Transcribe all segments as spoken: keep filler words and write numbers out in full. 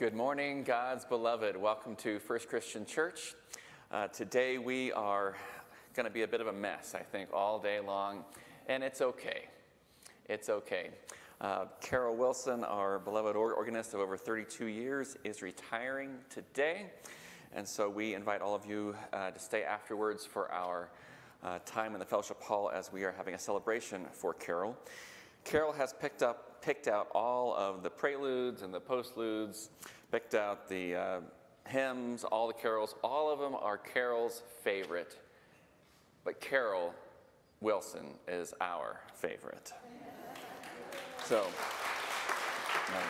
Good morning, God's beloved. Welcome to First Christian Church. Uh, today we are going to be a bit of a mess, I think, all day long, and it's okay. It's okay. Uh, Carol Wilson, our beloved organist of over thirty-two years, is retiring today, and so we invite all of you uh, to stay afterwards for our uh, time in the fellowship hall as we are having a celebration for Carol. Carol has picked up picked out all of the preludes and the postludes, picked out the uh, hymns, all the carols. All of them are Carol's favorite, but Carol Wilson is our favorite. So, um,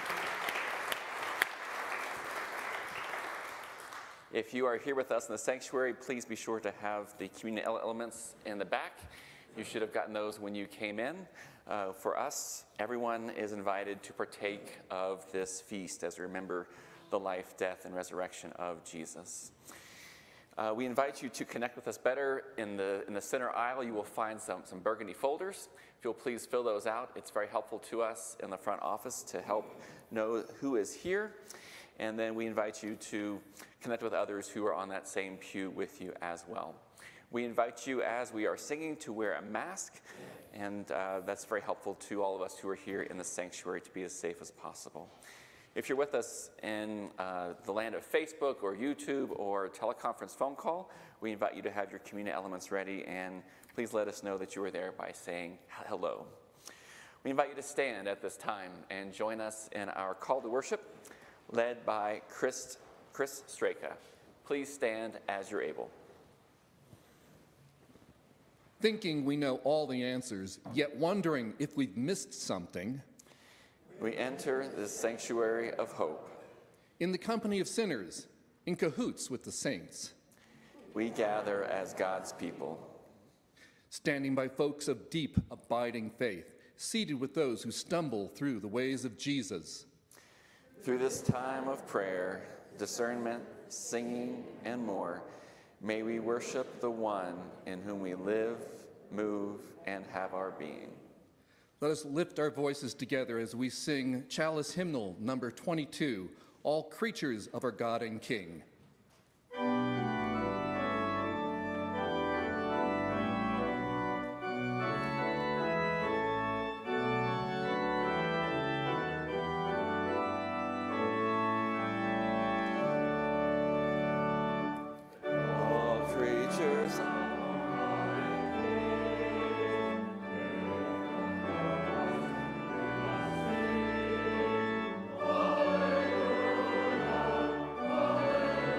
if you are here with us in the sanctuary, please be sure to have the communion elements in the back. You should have gotten those when you came in. Uh, for us, everyone is invited to partake of this feast as we remember the life, death, and resurrection of Jesus. Uh, we invite you to connect with us better. In the, in the center aisle, you will find some, some burgundy folders. If you'll please fill those out, it's very helpful to us in the front office to help know who is here. And then we invite you to connect with others who are on that same pew with you as well. We invite you, as we are singing, to wear a mask, and uh, that's very helpful to all of us who are here in the sanctuary to be as safe as possible. If you're with us in uh, the land of Facebook or YouTube or teleconference phone call, we invite you to have your communion elements ready, and please let us know that you are there by saying hello. We invite you to stand at this time and join us in our call to worship, led by Chris, Chris Straka. Please stand as you're able. Thinking we know all the answers, yet wondering if we've missed something, we enter the sanctuary of hope. In the company of sinners, in cahoots with the saints, we gather as God's people. Standing by folks of deep, abiding faith, seated with those who stumble through the ways of Jesus. Through this time of prayer, discernment, singing, and more, may we worship the one in whom we live, move, and have our being. Let us lift our voices together as we sing Chalice Hymnal number twenty-two, All Creatures of Our God and King. Hallelujah.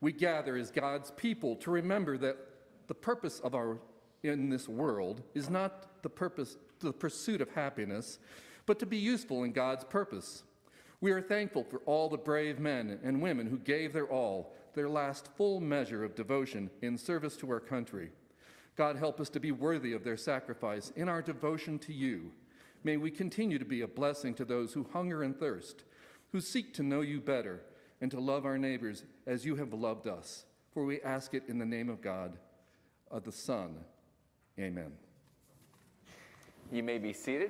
We gather as God's people to remember that the purpose of our in this world is not the purpose, the pursuit of happiness, but to be useful in God's purpose. We are thankful for all the brave men and women who gave their all, their last full measure of devotion in service to our country. God, help us to be worthy of their sacrifice in our devotion to you. May we continue to be a blessing to those who hunger and thirst, who seek to know you better, and to love our neighbors as you have loved us. For we ask it in the name of God, of the Son. Amen. You may be seated.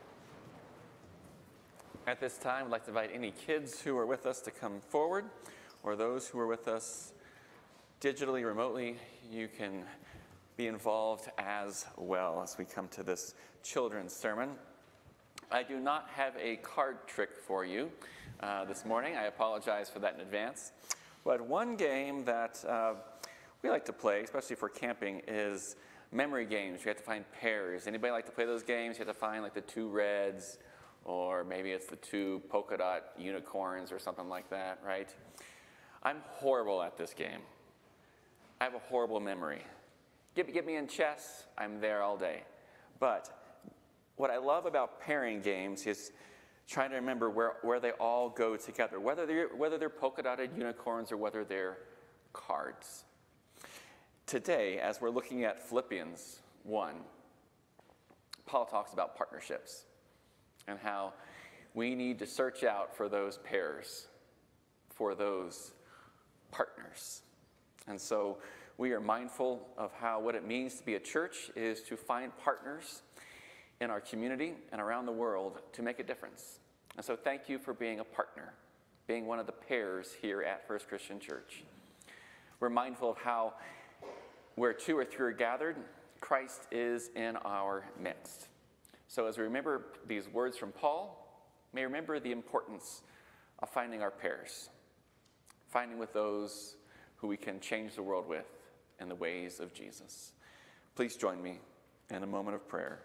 At this time, I'd like to invite any kids who are with us to come forward, or those who are with us digitally, remotely. You can be involved as well as we come to this children's sermon. I do not have a card trick for you uh, this morning. I apologize for that in advance. But one game that uh, we like to play, especially for camping, is memory games. You have to find pairs. Anybody like to play those games? You have to find like the two reds, or maybe it's the two polka dot unicorns or something like that, right? I'm horrible at this game. I have a horrible memory. Get, get me in chess, I'm there all day. But what I love about pairing games is trying to remember where, where they all go together, whether they're, whether they're polka dotted unicorns or whether they're cards. Today, as we're looking at Philippians one, Paul talks about partnerships and how we need to search out for those pairs, for those partners. And so we are mindful of how what it means to be a church is to find partners in our community and around the world to make a difference. And so thank you for being a partner, being one of the pairs here at First Christian Church. We're mindful of how where two or three are gathered, Christ is in our midst. So as we remember these words from Paul, may remember the importance of finding our pairs, finding with those who we can change the world with in the ways of Jesus. Please join me in a moment of prayer.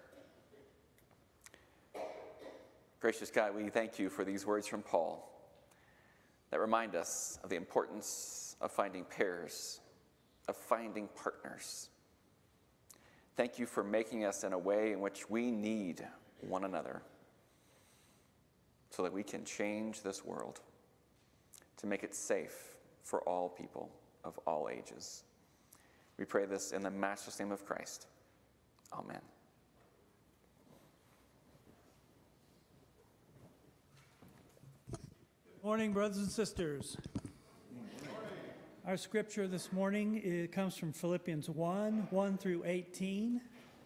Gracious God, we thank you for these words from Paul that remind us of the importance of finding pairs, of finding partners. Thank you for making us in a way in which we need one another so that we can change this world, to make it safe for all people of all ages. We pray this in the matchless name of Christ. Amen. Good morning, brothers and sisters. Our scripture this morning it comes from Philippians one, one through eighteen.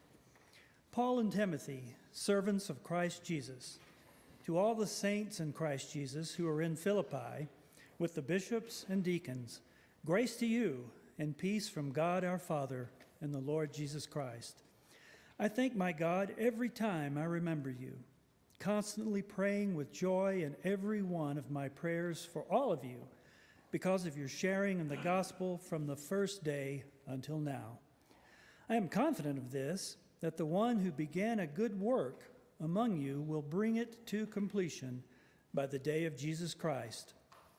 Paul and Timothy, servants of Christ Jesus, to all the saints in Christ Jesus who are in Philippi, with the bishops and deacons, grace to you and peace from God our Father and the Lord Jesus Christ. I thank my God every time I remember you, constantly praying with joy in every one of my prayers for all of you, because of your sharing in the gospel from the first day until now. I am confident of this, that the one who began a good work among you will bring it to completion by the day of Jesus Christ.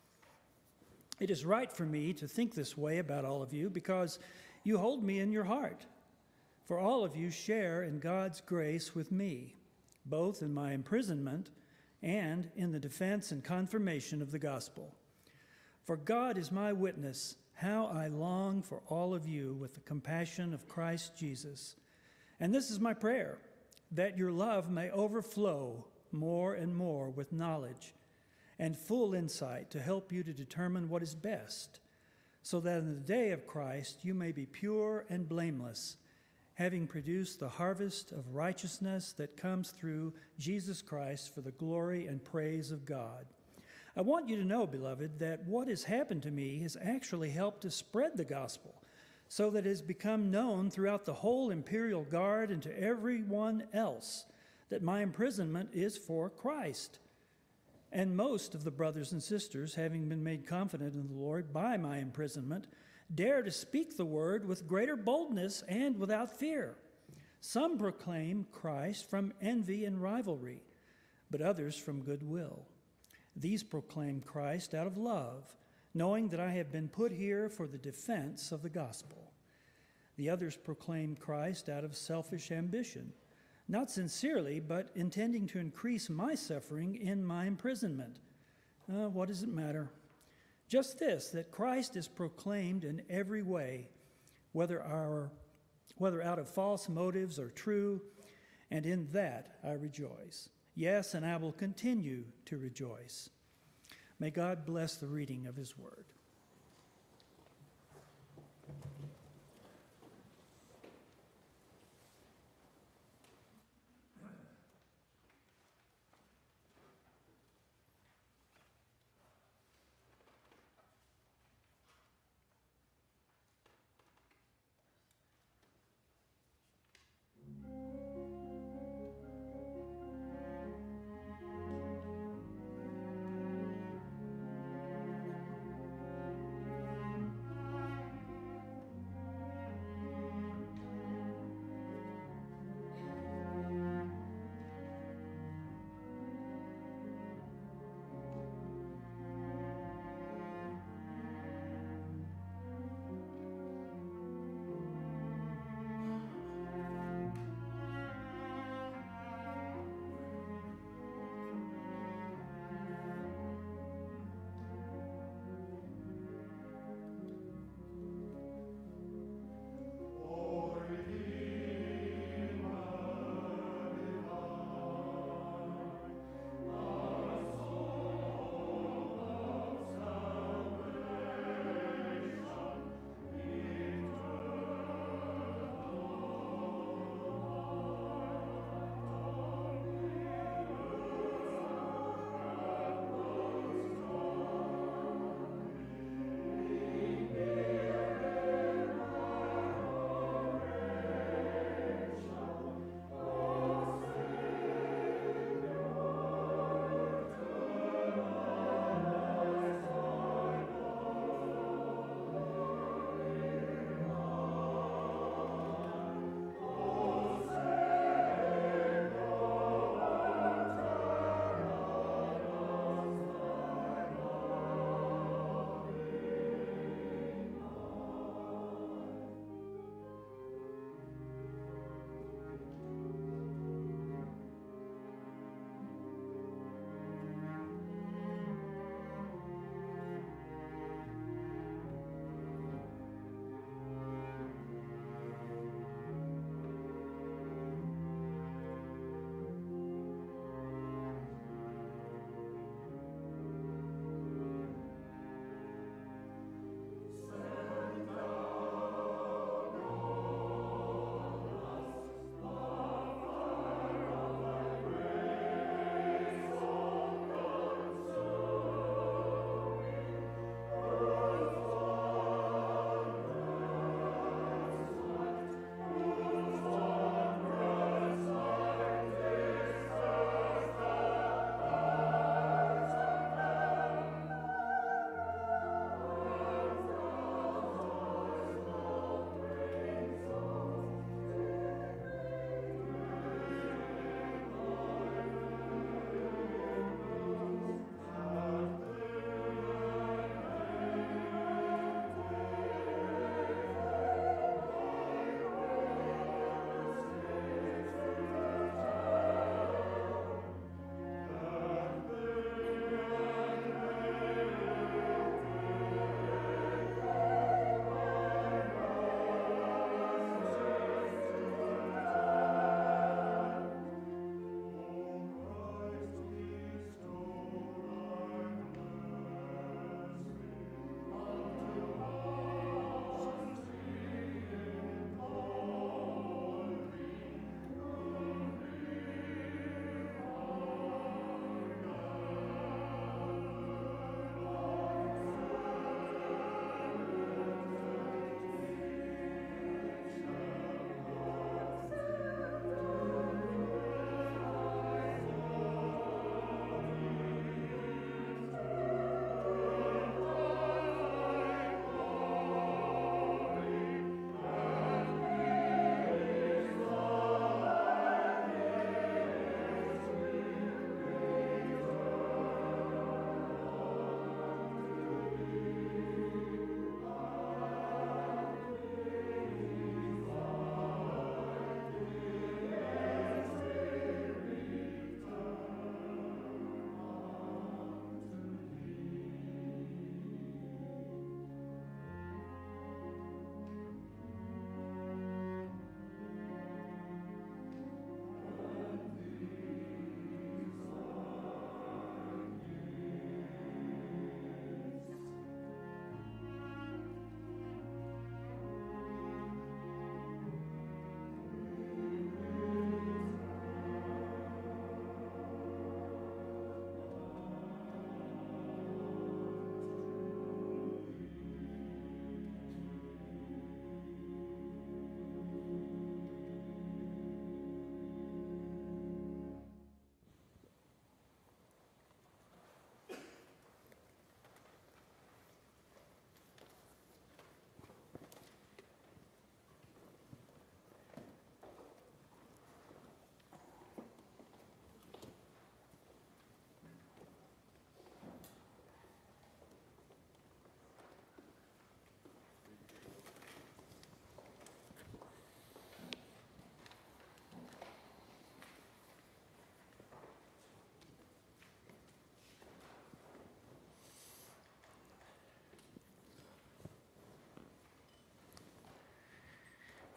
It is right for me to think this way about all of you because you hold me in your heart. For all of you share in God's grace with me, both in my imprisonment and in the defense and confirmation of the gospel. For God is my witness, how I long for all of you with the compassion of Christ Jesus. And this is my prayer, that your love may overflow more and more with knowledge and full insight to help you to determine what is best, so that in the day of Christ you may be pure and blameless, having produced the harvest of righteousness that comes through Jesus Christ for the glory and praise of God. I want you to know, beloved, that what has happened to me has actually helped to spread the gospel so that it has become known throughout the whole imperial guard and to everyone else that my imprisonment is for Christ. And most of the brothers and sisters, having been made confident in the Lord by my imprisonment, dare to speak the word with greater boldness and without fear. Some proclaim Christ from envy and rivalry, but others from goodwill. These proclaim Christ out of love, knowing that I have been put here for the defense of the gospel. The others proclaim Christ out of selfish ambition, not sincerely, but intending to increase my suffering in my imprisonment. Uh, what does it matter? Just this, that Christ is proclaimed in every way, whether, our, whether out of false motives or true, and in that I rejoice. Yes, and I will continue to rejoice. May God bless the reading of his word.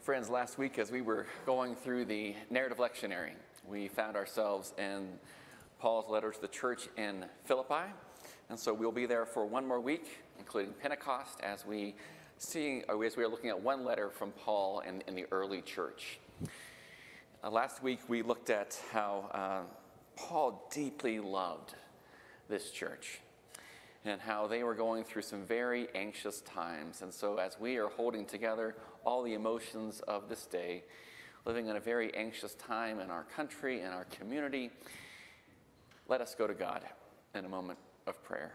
Friends, last week as we were going through the narrative lectionary, we found ourselves in Paul's letter to the church in Philippi. And so we'll be there for one more week, including Pentecost, as we see, as we are looking at one letter from Paul in, in the early church. Uh, last week we looked at how uh, Paul deeply loved this church and how they were going through some very anxious times. And so as we are holding together all the emotions of this day, living in a very anxious time in our country and our community, let us go to God in a moment of prayer.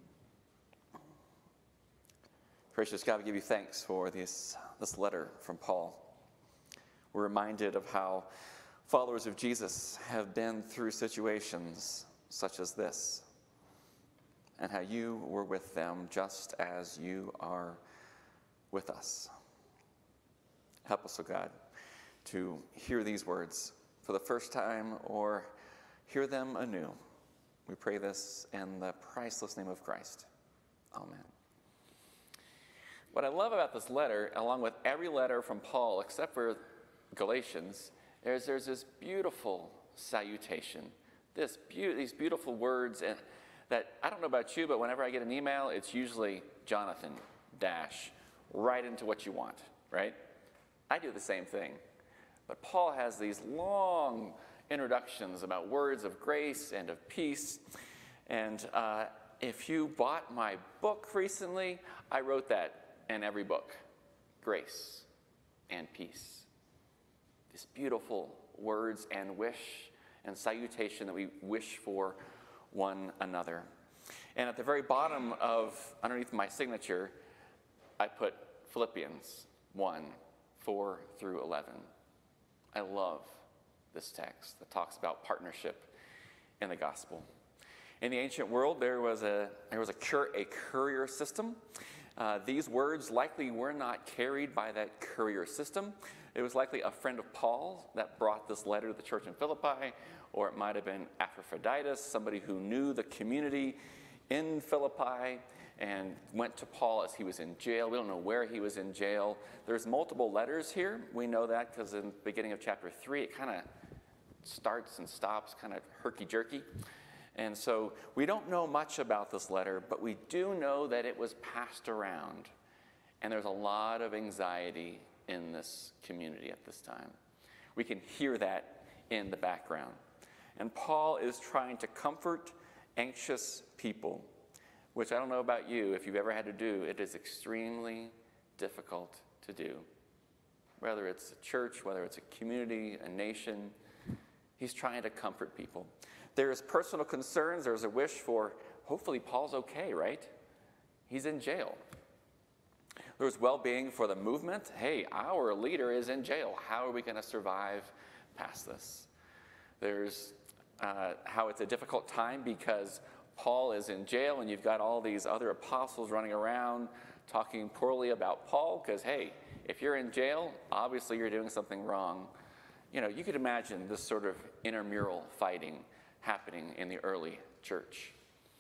Gracious God, we give you thanks for this, this letter from Paul. We're reminded of how followers of Jesus have been through situations such as this, and how you were with them just as you are with us. Help us, O God, to hear these words for the first time or hear them anew. We pray this in the priceless name of Christ. Amen. What I love about this letter, along with every letter from Paul except for Galatians, is there's this beautiful salutation, this be- these beautiful words and that, I don't know about you, but whenever I get an email, it's usually Jonathan, dash, right into what you want, right? I do the same thing. But Paul has these long introductions about words of grace and of peace. And uh, if you bought my book recently, I wrote that in every book, grace and peace. These beautiful words and wish and salutation that we wish for one another. And at the very bottom of, underneath my signature, I put Philippians one, four through eleven. I love this text that talks about partnership in the gospel. In the ancient world, there was a, there was a, cur, a courier system. Uh, these words likely were not carried by that courier system. It was likely a friend of Paul that brought this letter to the church in Philippi, or it might have been Epaphroditus, somebody who knew the community in Philippi and went to Paul as he was in jail. We don't know where he was in jail. There's multiple letters here. We know that because in the beginning of chapter three, it kind of starts and stops, kind of herky-jerky. And so we don't know much about this letter, but we do know that it was passed around. And there's a lot of anxiety in this community at this time. We can hear that in the background. And Paul is trying to comfort anxious people, which I don't know about you, if you've ever had to do, it is extremely difficult to do. Whether it's a church, whether it's a community, a nation, he's trying to comfort people. There's personal concerns, there's a wish for, hopefully Paul's okay, right? He's in jail. There's well-being for the movement. Hey, our leader is in jail. How are we going to survive past this? There's uh, how it's a difficult time because Paul is in jail and you've got all these other apostles running around talking poorly about Paul because, hey, if you're in jail, obviously you're doing something wrong. You know, you could imagine this sort of intramural fighting happening in the early church.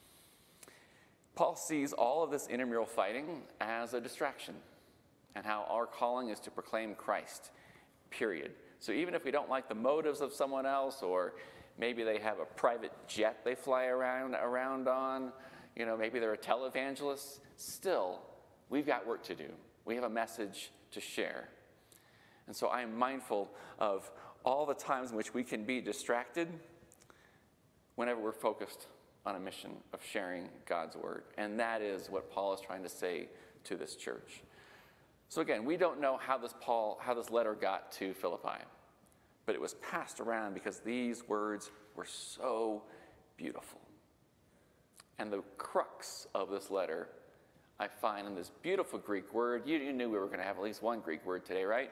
Paul sees all of this intramural fighting as a distraction and how our calling is to proclaim Christ, period. So even if we don't like the motives of someone else, or maybe they have a private jet they fly around, around on, you know, maybe they're a televangelist, still, we've got work to do. We have a message to share. And so I am mindful of all the times in which we can be distracted whenever we're focused on a mission of sharing God's word. And that is what Paul is trying to say to this church. So again, we don't know how this Paul, how this letter got to Philippi, but it was passed around because these words were so beautiful. And the crux of this letter I find in this beautiful Greek word. You, you knew we were going to have at least one Greek word today, right?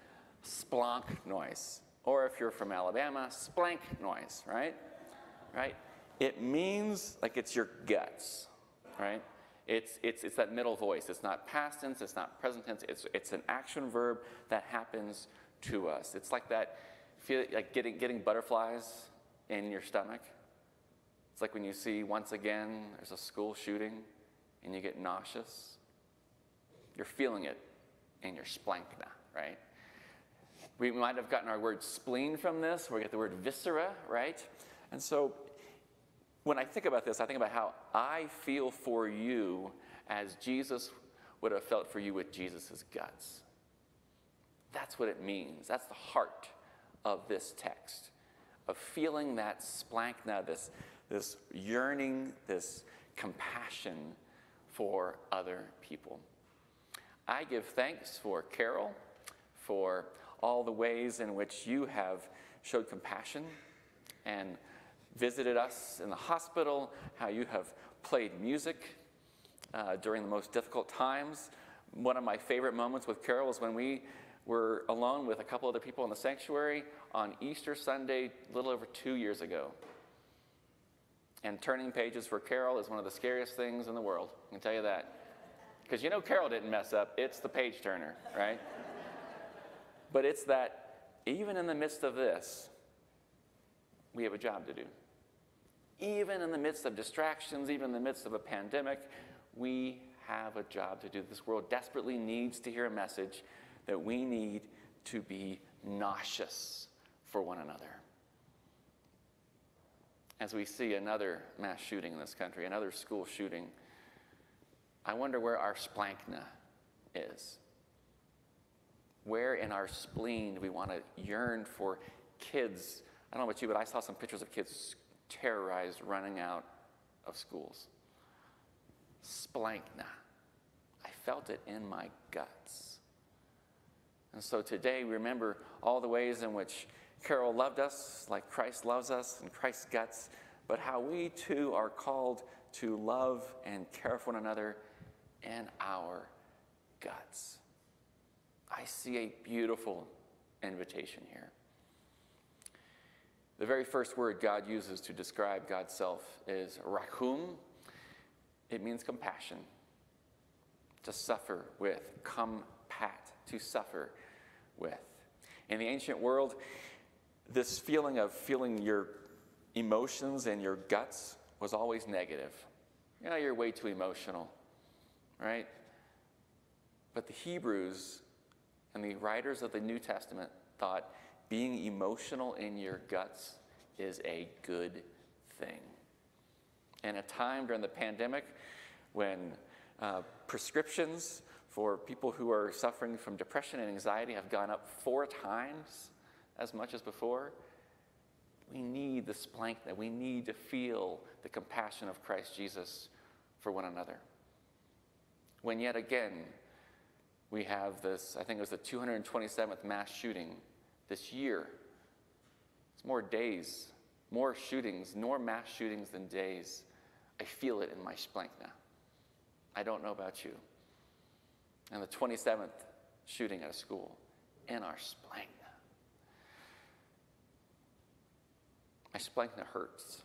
Splanknois. Or if you're from Alabama, splanknois, right? Right? It means like it's your guts, right? It's, it's, it's that middle voice. It's not past tense, it's not present tense. It's, it's an action verb that happens to us. It's like that, feel like getting, getting butterflies in your stomach. It's like when you see, once again, there's a school shooting and you get nauseous. You're feeling it in your splankna, right? We might have gotten our word spleen from this, where we get the word viscera, right? And so when I think about this, I think about how I feel for you as Jesus would have felt for you with Jesus' guts. That's what it means. That's the heart of this text, of feeling that splanchna, this, this yearning, this compassion for other people. I give thanks for Carol, for all the ways in which you have showed compassion and visited us in the hospital, how you have played music uh, during the most difficult times. One of my favorite moments with Carol was when we were alone with a couple other people in the sanctuary on Easter Sunday, a little over two years ago. And turning pages for Carol is one of the scariest things in the world, I can tell you that. Because you know Carol didn't mess up, it's the page turner, right? But it's that even in the midst of this, we have a job to do. Even in the midst of distractions, even in the midst of a pandemic, we have a job to do. This world desperately needs to hear a message that we need to be nauseous for one another. As we see another mass shooting in this country, another school shooting, I wonder where our splanchna is. Where in our spleen do we want to yearn for kids? I don't know about you, but I saw some pictures of kids terrorized running out of schools. Splanchna. I felt it in my guts. And so today we remember all the ways in which Carol loved us like Christ loves us in Christ's guts, but how we too are called to love and care for one another in our guts. I see a beautiful invitation here. The very first word God uses to describe God's self is rachum. It means compassion, to suffer with, compat, to suffer with. In the ancient world, this feeling of feeling your emotions and your guts was always negative. You know, you're way too emotional, right? But the Hebrews and the writers of the New Testament thought being emotional in your guts is a good thing. In a time during the pandemic when uh, prescriptions for people who are suffering from depression and anxiety have gone up four times as much as before, we need the splanchna. We need to feel the compassion of Christ Jesus for one another. When yet again, we have this, I think it was the two hundred twenty-seventh mass shooting this year. It's more days, more shootings, more mass shootings than days. I feel it in my splanchna. I don't know about you. And the twenty-seventh shooting at a school in our splanchna. My splanchna hurts.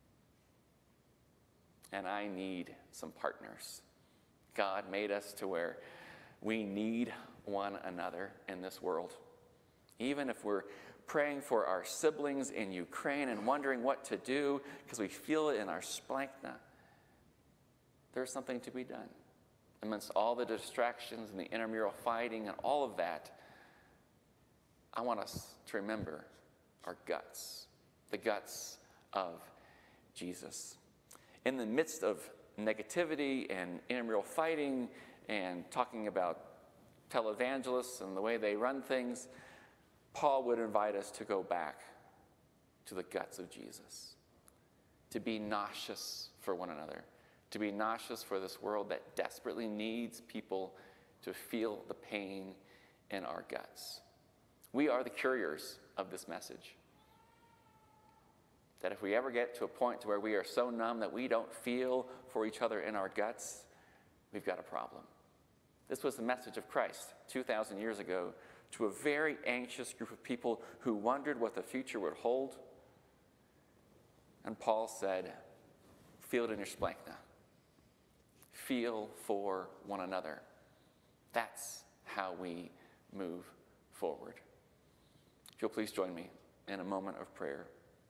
And I need some partners. God made us to where we need one another in this world. Even if we're praying for our siblings in Ukraine and wondering what to do because we feel it in our splanchna, there's something to be done. Amidst all the distractions and the intramural fighting and all of that, I want us to remember our guts, the guts of Jesus. In the midst of negativity and intramural fighting and talking about televangelists and the way they run things, Paul would invite us to go back to the guts of Jesus, to be nauseous for one another, to be nauseous for this world that desperately needs people to feel the pain in our guts. We are the couriers of this message. That if we ever get to a point to where we are so numb that we don't feel for each other in our guts, we've got a problem. This was the message of Christ two thousand years ago to a very anxious group of people who wondered what the future would hold. And Paul said, feel it in your splanchna. Feel for one another. That's how we move forward. If you'll please join me in a moment of prayer.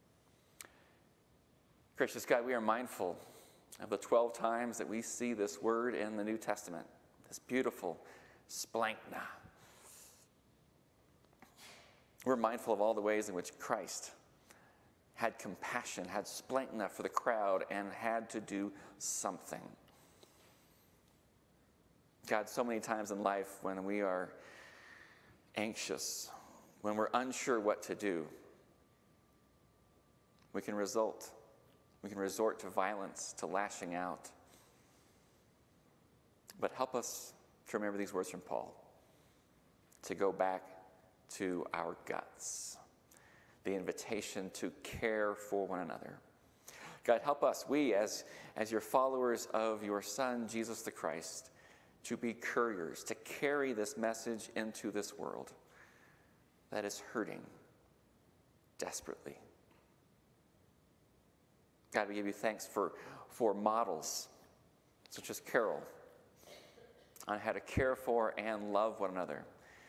Gracious God, we are mindful of the twelve times that we see this word in the New Testament, this beautiful splanchna. We're mindful of all the ways in which Christ had compassion, had splankna for the crowd, and had to do something. God, so many times in life when we are anxious, when we're unsure what to do, we can result, we can resort to violence, to lashing out. But help us to remember these words from Paul, to go back to our guts, the invitation to care for one another. God, help us, we as, as your followers of your Son, Jesus the Christ, to be couriers, to carry this message into this world that is hurting desperately. God, we give you thanks for, for models such as Carol on how to care for and love one another.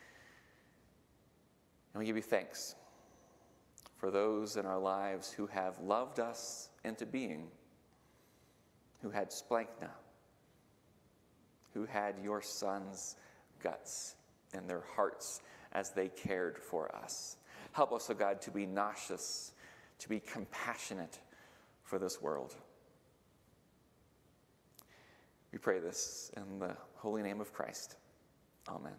And we give you thanks for those in our lives who have loved us into being, who had splankna, who had your Son's guts in their hearts as they cared for us. Help us, O God, to be nauseous, to be compassionate for this world. We pray this in the holy name of Christ. Amen.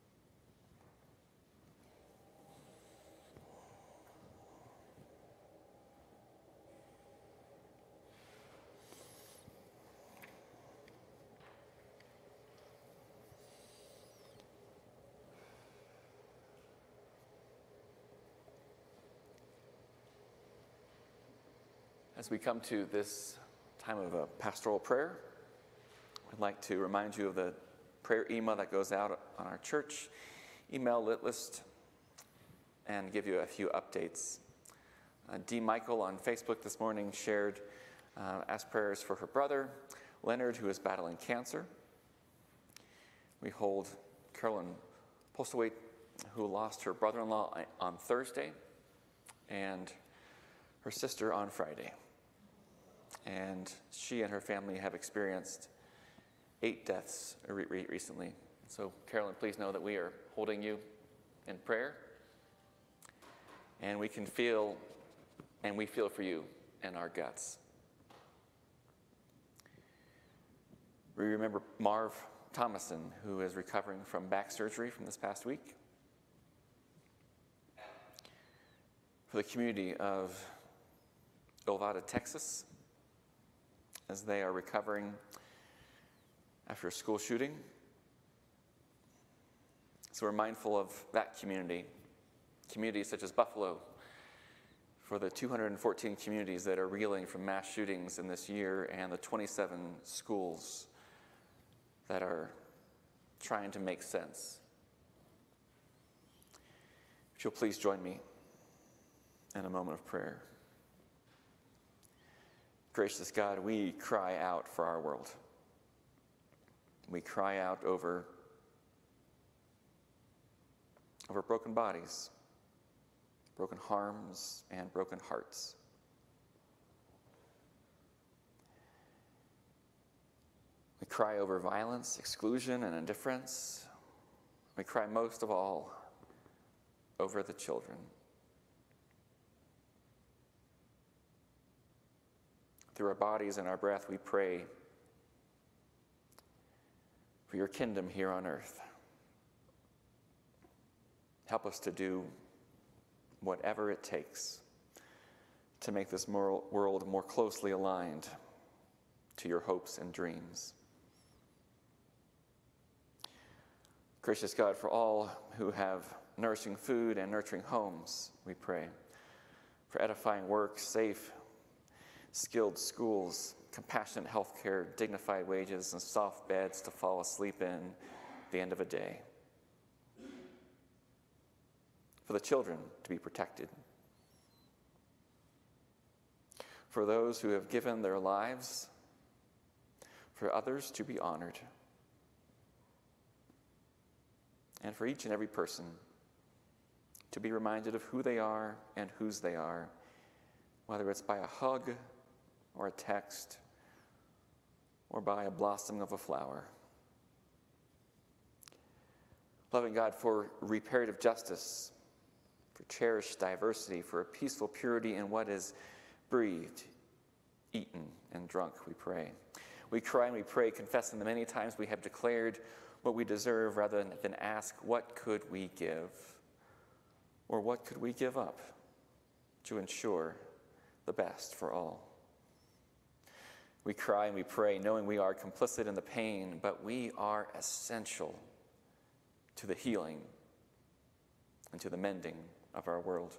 As we come to this time of a pastoral prayer, I'd like to remind you of the prayer email that goes out on our church email lit list and give you a few updates. Uh, Dee Michael on Facebook this morning shared, uh, asked prayers for her brother, Leonard, who is battling cancer. We hold Carolyn Postlewaite, who lost her brother-in-law on Thursday, and her sister on Friday. And she and her family have experienced eight deaths re- re- recently. So, Carolyn, please know that we are holding you in prayer. And we can feel, and we feel for you in our guts. We remember Marv Thomason, who is recovering from back surgery from this past week. For the community of Elvada, Texas, as they are recovering after a school shooting. So we're mindful of that community, communities such as Buffalo, for the two hundred fourteen communities that are reeling from mass shootings in this year, and the twenty-seven schools that are trying to make sense. If you'll please join me in a moment of prayer. Gracious God, we cry out for our world. We cry out over, over broken bodies, broken arms, and broken hearts. We cry over violence, exclusion, and indifference. We cry most of all over the children. Through our bodies and our breath, we pray for your kingdom here on earth. Help us to do whatever it takes to make this moral world more closely aligned to your hopes and dreams. Gracious God, for all who have nourishing food and nurturing homes, we pray. For edifying work, safe, skilled schools, compassionate health care, dignified wages, and soft beds to fall asleep in at the end of a day. For the children to be protected. For those who have given their lives, for others to be honored. And for each and every person to be reminded of who they are and whose they are, whether it's by a hug or a text or by a blossoming of a flower. Loving God, for reparative justice, for cherished diversity, for a peaceful purity in what is breathed, eaten, and drunk, we pray. We cry and we pray, confessing the many times we have declared what we deserve rather than ask, what could we give? Or what could we give up to ensure the best for all? We cry and we pray, knowing we are complicit in the pain, but we are essential to the healing and to the mending of our world.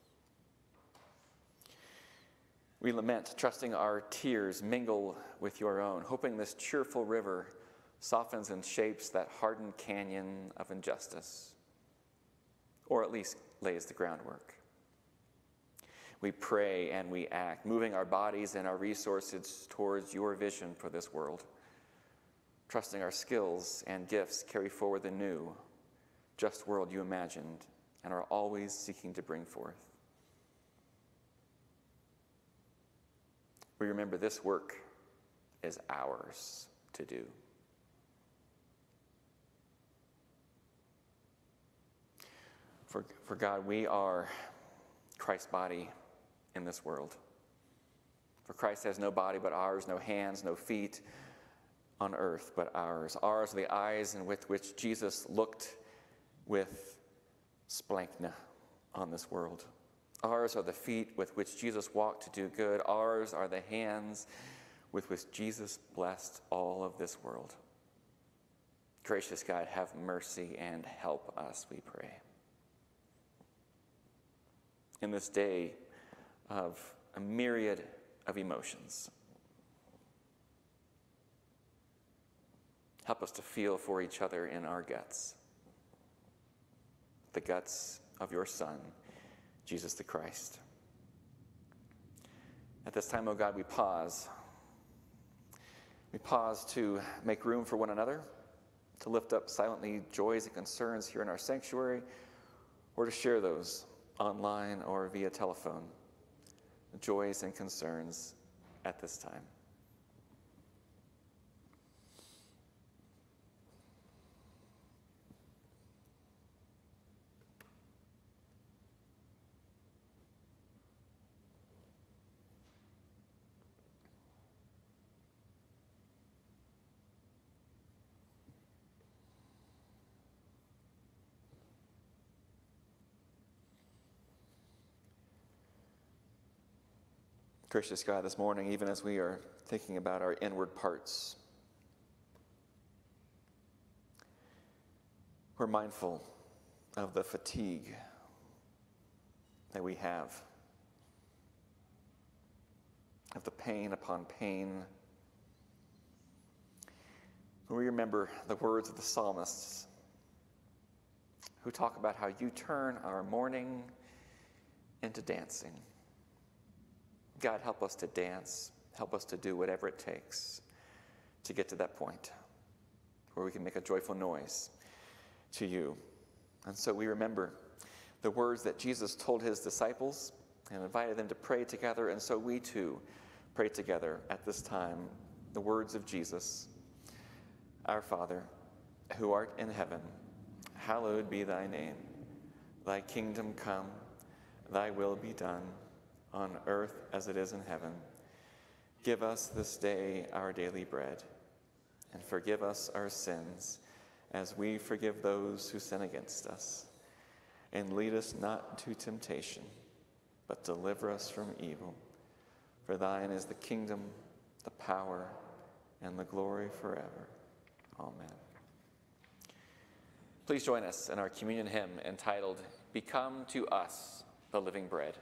We lament, trusting our tears mingle with your own, hoping this cheerful river softens and shapes that hardened canyon of injustice, or at least lays the groundwork. We pray and we act, moving our bodies and our resources towards your vision for this world, trusting our skills and gifts carry forward the new, just world you imagined and are always seeking to bring forth. We remember this work is ours to do. For, for God, we are Christ's body in this world. For Christ has no body but ours, no hands, no feet on earth but ours. Ours are the eyes in with which Jesus looked with splankna on this world. Ours are the feet with which Jesus walked to do good. Ours are the hands with which Jesus blessed all of this world. Gracious God, have mercy and help us, we pray. In this day of a myriad of emotions, help us to feel for each other in our guts, the guts of your Son, Jesus the Christ. At this time, oh God, we pause. We pause to make room for one another, to lift up silently joys and concerns here in our sanctuary, or to share those online or via telephone, joys and concerns at this time. Gracious God, this morning, even as we are thinking about our inward parts, we're mindful of the fatigue that we have, of the pain upon pain. We remember the words of the psalmists who talk about how you turn our mourning into dancing. God, help us to dance. Help us to do whatever it takes to get to that point where we can make a joyful noise to you. And so we remember the words that Jesus told his disciples and invited them to pray together. And so we too pray together at this time the words of Jesus. Our Father, who art in heaven, hallowed be thy name. Thy kingdom come, thy will be done, on earth as it is in heaven. Give us this day our daily bread, and forgive us our sins as we forgive those who sin against us. And lead us not into temptation, but deliver us from evil. For thine is the kingdom, the power, and the glory forever. Amen. Please join us in our communion hymn entitled, Become to Us the Living Bread.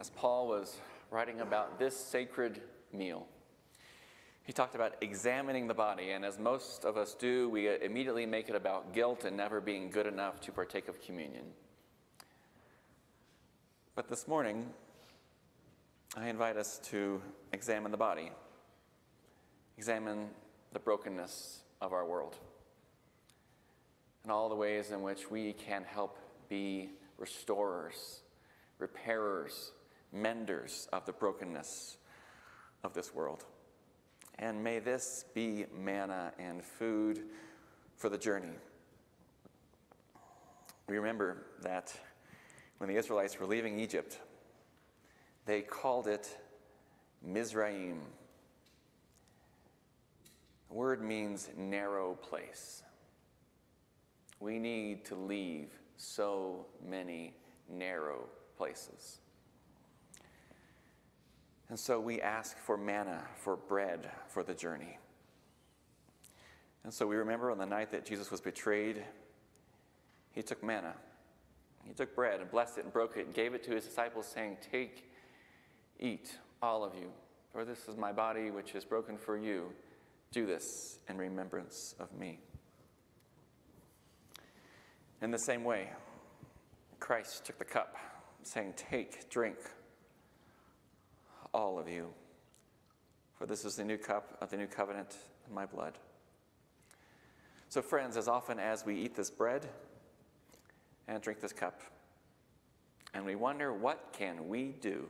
as Paul was writing about this sacred meal, he talked about examining the body, and as most of us do, we immediately make it about guilt and never being good enough to partake of communion. But this morning, I invite us to examine the body, examine the brokenness of our world, and all the ways in which we can help be restorers, repairers, menders of the brokenness of this world. And may this be manna and food for the journey. We remember that when the Israelites were leaving Egypt, they called it Mizraim. The word means narrow place. We need to leave so many narrow places. And so we ask for manna, for bread, for the journey. And so we remember on the night that Jesus was betrayed, he took manna. He took bread and blessed it and broke it and gave it to his disciples, saying, "Take, eat, all of you, for this is my body which is broken for you. Do this in remembrance of me." In the same way, Christ took the cup, saying, "Take, drink, all of you, for this is the new cup of the new covenant in my blood." So friends, as often as we eat this bread and drink this cup, and we wonder, what can we do?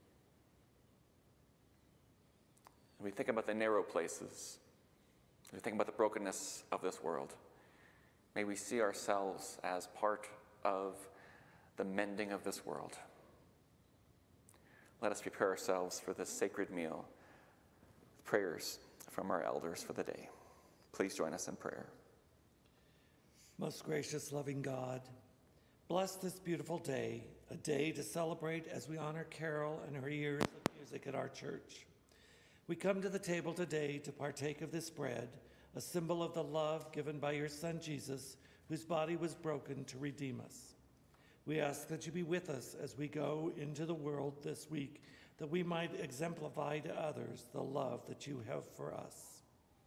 And we think about the narrow places, we think about the brokenness of this world. May we see ourselves as part of the mending of this world. Let us prepare ourselves for this sacred meal. Prayers from our elders for the day. Please join us in prayer. Most gracious, loving God, bless this beautiful day, a day to celebrate as we honor Carol and her years of music at our church. We come to the table today to partake of this bread, a symbol of the love given by your Son Jesus, whose body was broken to redeem us. We ask that you be with us as we go into the world this week, that we might exemplify to others the love that you have for us.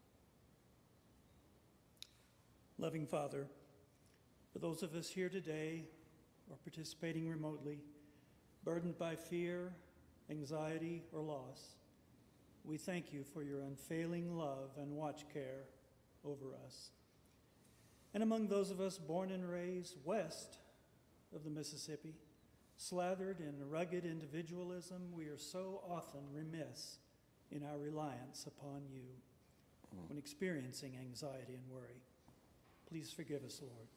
Loving Father, for those of us here today or participating remotely, burdened by fear, anxiety, or loss, we thank you for your unfailing love and watch care over us. And among those of us born and raised west of the Mississippi, slathered in rugged individualism, we are so often remiss in our reliance upon you when experiencing anxiety and worry. Please forgive us, Lord.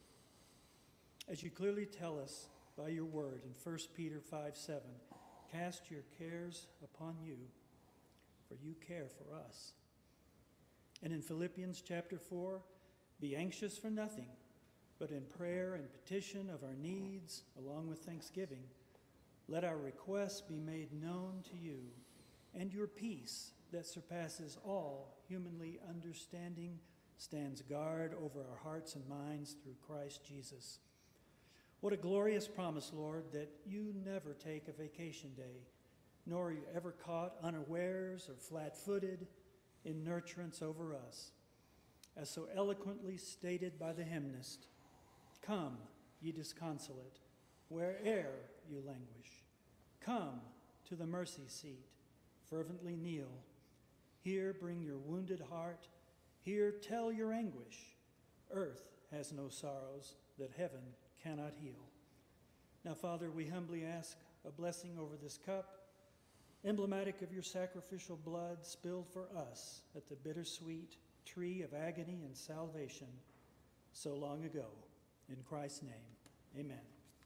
As you clearly tell us by your word in First Peter five seven, cast your cares upon you, for you care for us. And in Philippians chapter four, be anxious for nothing, but in prayer and petition of our needs, along with thanksgiving, let our requests be made known to you, and your peace that surpasses all humanly understanding stands guard over our hearts and minds through Christ Jesus. What a glorious promise, Lord, that you never take a vacation day, nor are you ever caught unawares or flat-footed in nurturance over us. As so eloquently stated by the hymnist, come, ye disconsolate, where'er you languish. Come to the mercy seat, fervently kneel. Here bring your wounded heart, here tell your anguish. Earth has no sorrows that heaven cannot heal. Now, Father, we humbly ask a blessing over this cup, emblematic of your sacrificial blood spilled for us at the bittersweet tree of agony and salvation so long ago. In Christ's name, amen.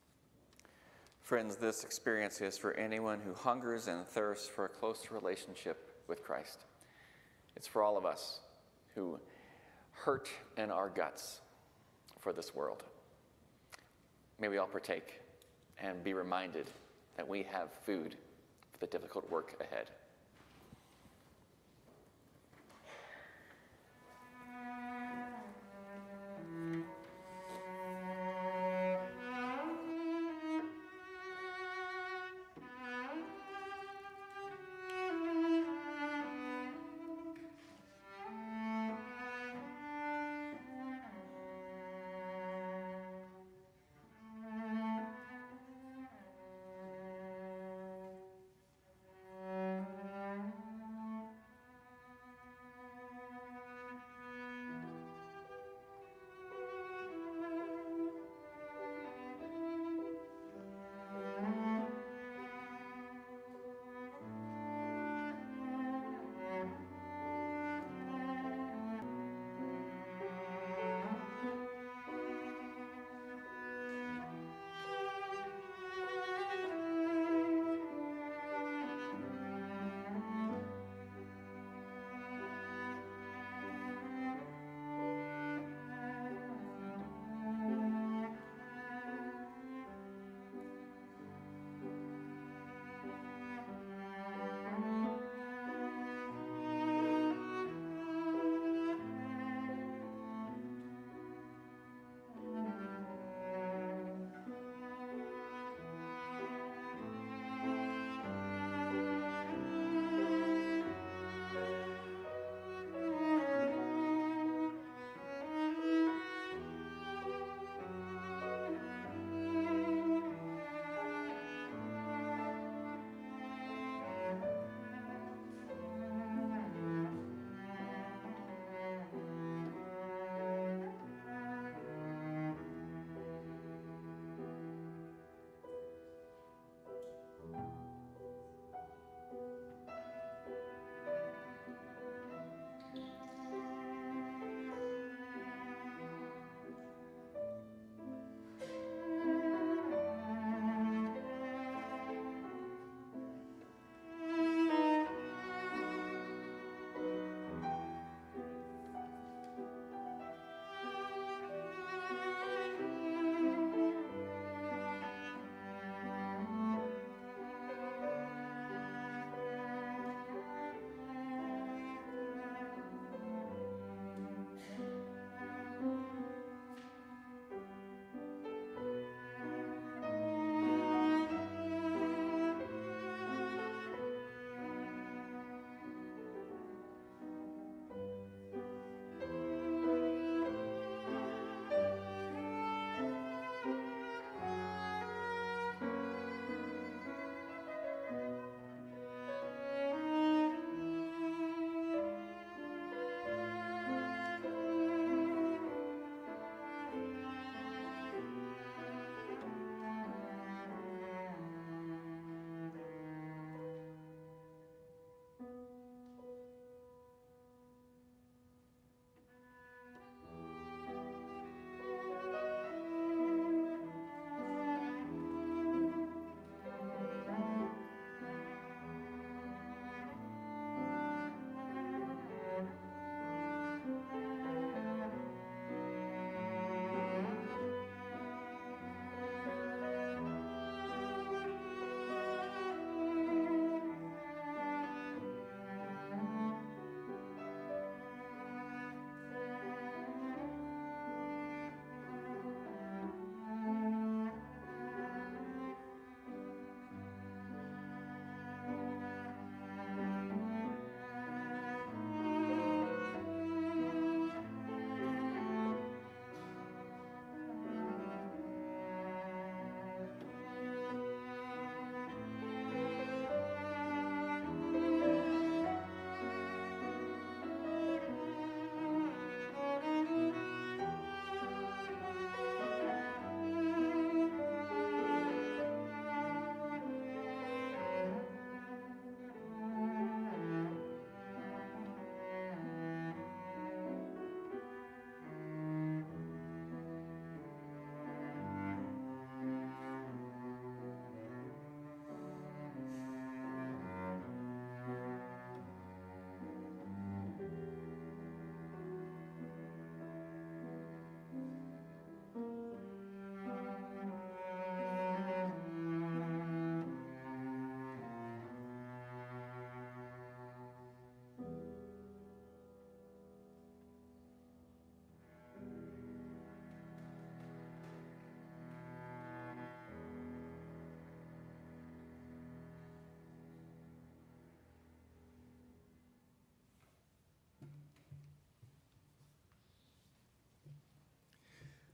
Friends, this experience is for anyone who hungers and thirsts for a closer relationship with Christ. It's for all of us who hurt in our guts for this world. May we all partake and be reminded that we have food for the difficult work ahead.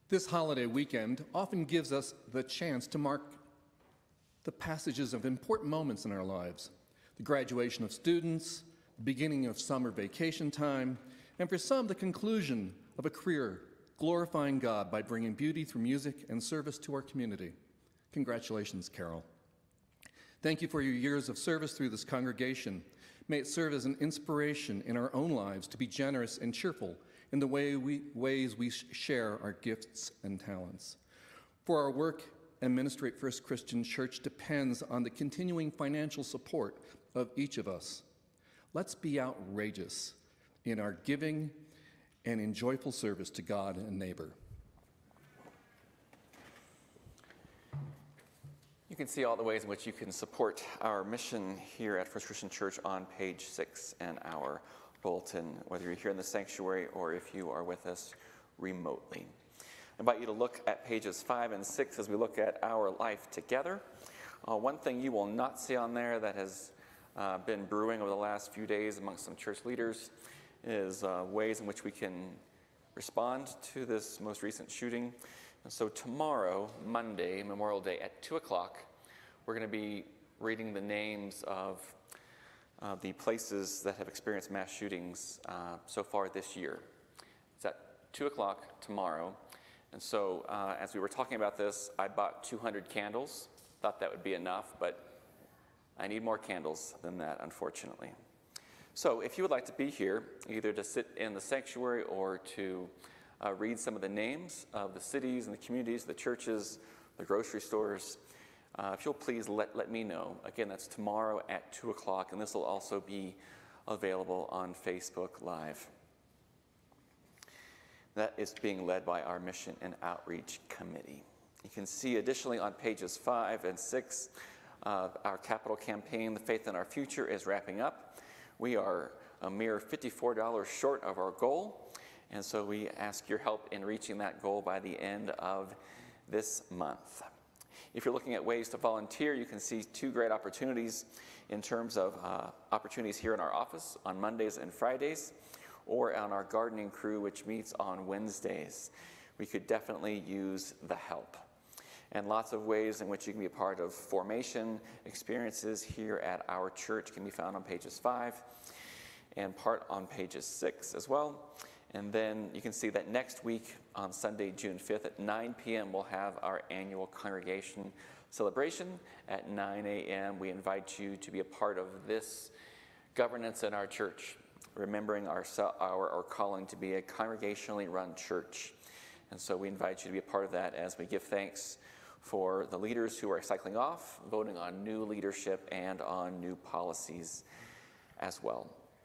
This holiday weekend often gives us the chance to mark the passages of important moments in our lives. The graduation of students, the beginning of summer vacation time, and for some, the conclusion of a career glorifying God by bringing beauty through music and service to our community. Congratulations, Carol. Thank you for your years of service through this congregation. May it serve as an inspiration in our own lives to be generous and cheerful in the way we, ways we share our gifts and talents. For our work and ministry at First Christian Church depends on the continuing financial support of each of us. Let's be outrageous in our giving and in joyful service to God and neighbor. You can see all the ways in which you can support our mission here at First Christian Church on page six in our bulletin, whether you're here in the sanctuary or if you are with us remotely. I invite you to look at pages five and six as we look at our life together. Uh, one thing you will not see on there that has uh, been brewing over the last few days amongst some church leaders is uh, ways in which we can respond to this most recent shooting. And so tomorrow, Monday, Memorial Day, at two o'clock, we're going to be reading the names of uh, the places that have experienced mass shootings uh, so far this year. It's at two o'clock tomorrow. And so uh, as we were talking about this, I bought two hundred candles. Thought that would be enough, but I need more candles than that, unfortunately. So if you would like to be here, either to sit in the sanctuary or to uh, read some of the names of the cities and the communities, the churches, the grocery stores, uh, if you'll please let, let me know. Again, that's tomorrow at two o'clock, and this will also be available on Facebook Live. That is being led by our Mission and Outreach Committee. You can see additionally on pages five and six, uh, our capital campaign, The Faith in Our Future, is wrapping up. We are a mere fifty-four dollars short of our goal, and so we ask your help in reaching that goal by the end of this month. If you're looking at ways to volunteer, you can see two great opportunities in terms of uh, opportunities here in our office on Mondays and Fridays, or on our gardening crew, which meets on Wednesdays. We could definitely use the help. And lots of ways in which you can be a part of formation experiences here at our church can be found on pages five and part on pages six as well. And then you can see that next week on Sunday, June fifth at nine p.m. we'll have our annual congregation celebration at nine a.m. We invite you to be a part of this governance in our church, remembering our, our, our calling to be a congregationally run church. And so we invite you to be a part of that as we give thanks for the leaders who are cycling off, voting on new leadership and on new policies as well.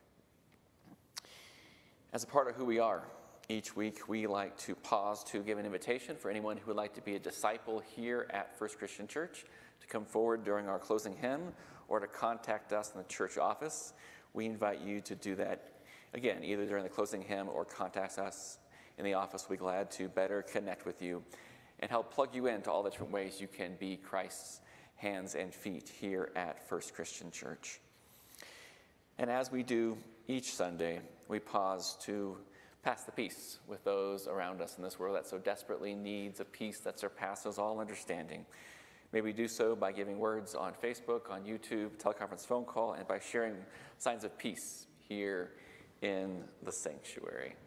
As a part of who we are, each week we like to pause to give an invitation for anyone who would like to be a disciple here at First Christian Church to come forward during our closing hymn or to contact us in the church office. We invite you to do that, again, either during the closing hymn or contact us in the office. We'll be glad to better connect with you and help plug you into all the different ways you can be Christ's hands and feet here at First Christian Church. And as we do each Sunday, we pause to pass the peace with those around us in this world that so desperately needs a peace that surpasses all understanding. May we do so by giving words on Facebook, on YouTube, teleconference phone call, and by sharing signs of peace here in the sanctuary.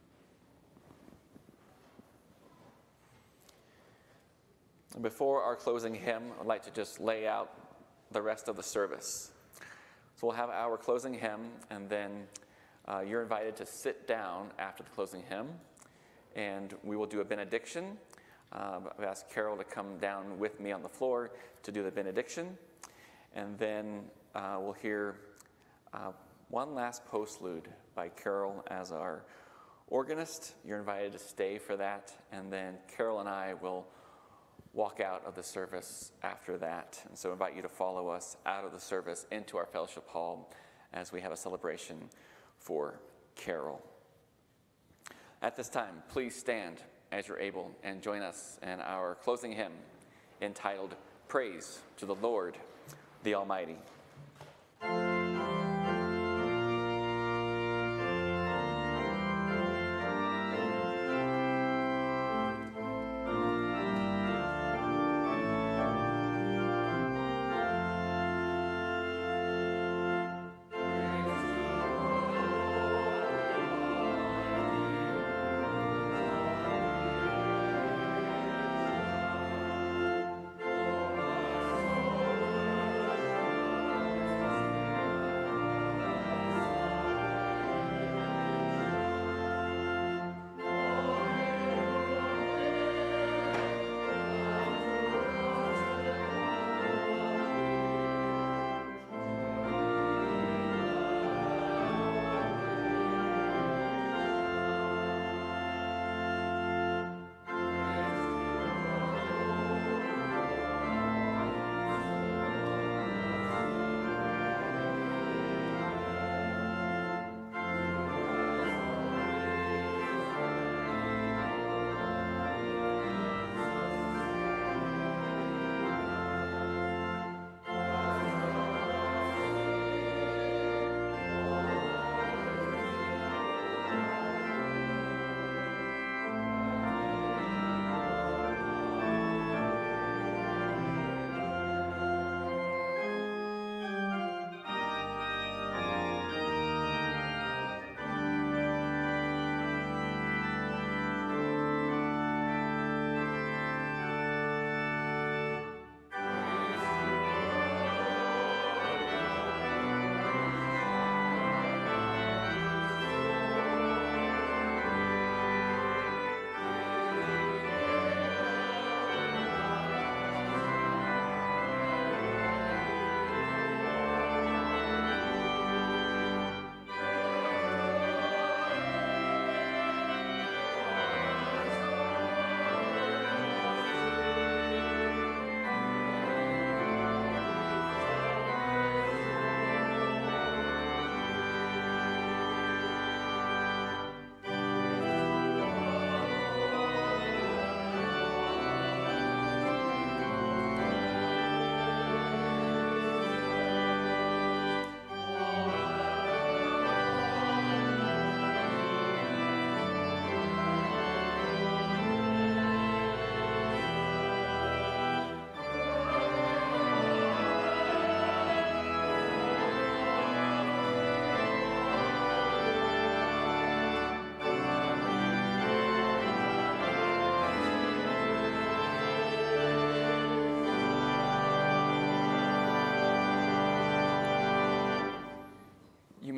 Before our closing hymn, I'd like to just lay out the rest of the service. So we'll have our closing hymn, and then uh, you're invited to sit down after the closing hymn, and we will do a benediction. Uh, I've asked Carol to come down with me on the floor to do the benediction, and then uh, we'll hear uh, one last postlude by Carol as our organist. You're invited to stay for that, and then Carol and I will walk out of the service after that. And so I invite you to follow us out of the service into our fellowship hall as we have a celebration for Carol. At this time, please stand as you're able and join us in our closing hymn entitled Praise to the Lord, the Almighty.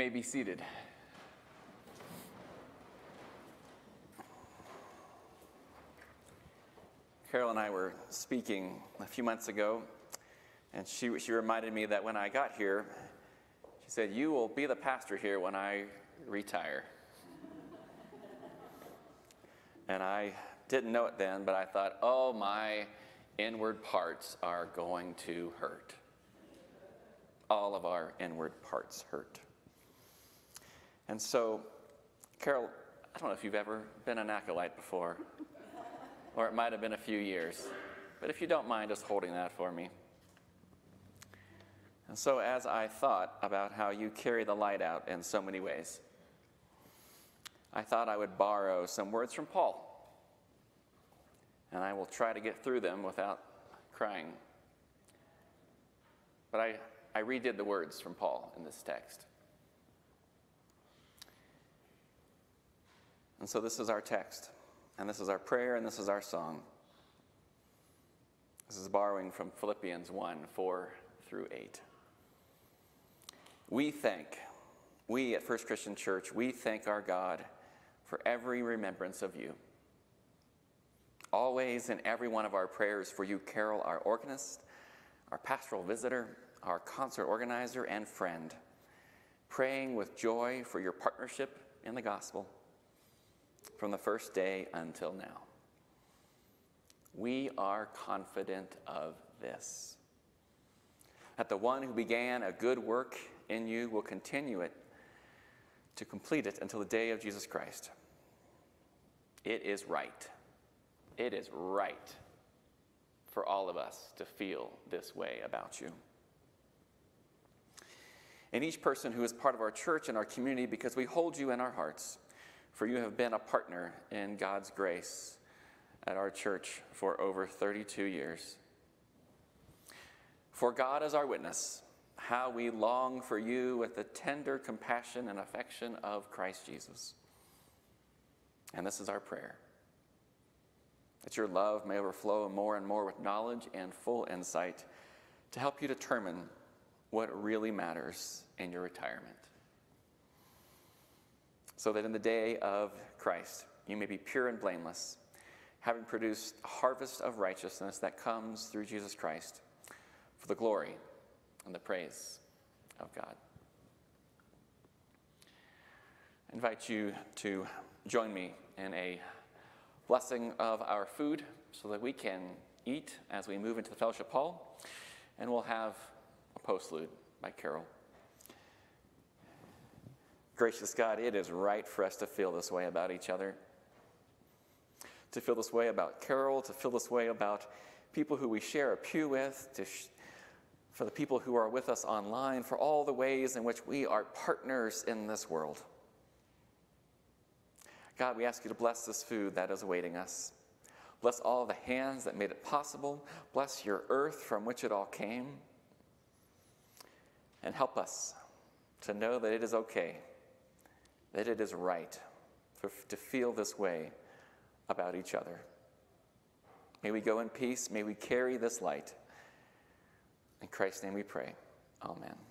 may be seated. Carol and I were speaking a few months ago, and she, she reminded me that when I got here, she said, "You will be the pastor here when I retire." And I didn't know it then, but I thought, oh, my inward parts are going to hurt. All of our inward parts hurt. And so, Carol, I don't know if you've ever been an acolyte before, or it might have been a few years, but if you don't mind just holding that for me. And so as I thought about how you carry the light out in so many ways, I thought I would borrow some words from Paul, and I will try to get through them without crying. But I, I redid the words from Paul in this text. And so this is our text, and this is our prayer, and this is our song. This is borrowing from Philippians one, four through eight. We thank, we at First Christian Church, we thank our God for every remembrance of you. Always in every one of our prayers for you, Carol, our organist, our pastoral visitor, our concert organizer and friend, praying with joy for your partnership in the gospel from the first day until now. We are confident of this, that the one who began a good work in you will continue it to complete it until the day of Jesus Christ. It is right. It is right for all of us to feel this way about you. And each person who is part of our church and our community, because we hold you in our hearts, for you have been a partner in God's grace at our church for over thirty-two years. For God is our witness, how we long for you with the tender compassion and affection of Christ Jesus. And this is our prayer, that your love may overflow more and more with knowledge and full insight to help you determine what really matters in your retirement, so that in the day of Christ you may be pure and blameless, having produced a harvest of righteousness that comes through Jesus Christ for the glory and the praise of God. I invite you to join me in a blessing of our food so that we can eat as we move into the fellowship hall, and we'll have a postlude by Carol. Gracious God, it is right for us to feel this way about each other, to feel this way about Carol, to feel this way about people who we share a pew with, to sh- for the people who are with us online, for all the ways in which we are partners in this world. God, we ask you to bless this food that is awaiting us. Bless all the hands that made it possible. Bless your earth from which it all came. And help us to know that it is okay, that it is right for, to feel this way about each other. May we go in peace. May we carry this light. In Christ's name we pray. Amen.